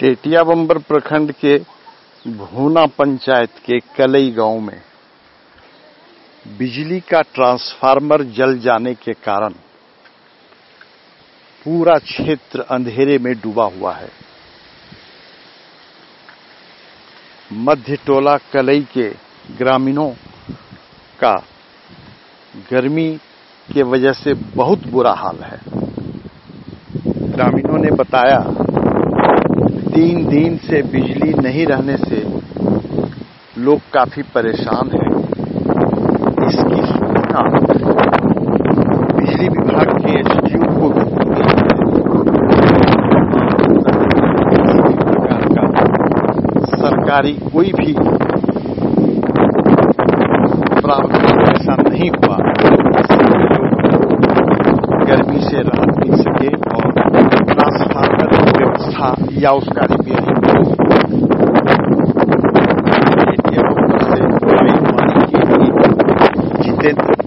टेटिया बंबर प्रखंड के भूना पंचायत के कलई गांव में बिजली का ट्रांसफार्मर जल जाने के कारण पूरा क्षेत्र अंधेरे में डूबा हुआ है। मध्य टोला कलई के ग्रामीणों का गर्मी के वजह से बहुत बुरा हाल है। ग्रामीणों ने बताया 3 दिन से बिजली नहीं रहने से लोग काफी परेशान हैं। इसकी सूचना बिजली विभाग के एसडीओ को भी दी है। किसी प्रकार का सरकारी कोई भी प्रावधान ऐसा नहीं हुआ गर्मी से राहत मिल सके और ट्रांसफार्मर की व्यवस्था या उसका रिपेयरिंग जितेंद्र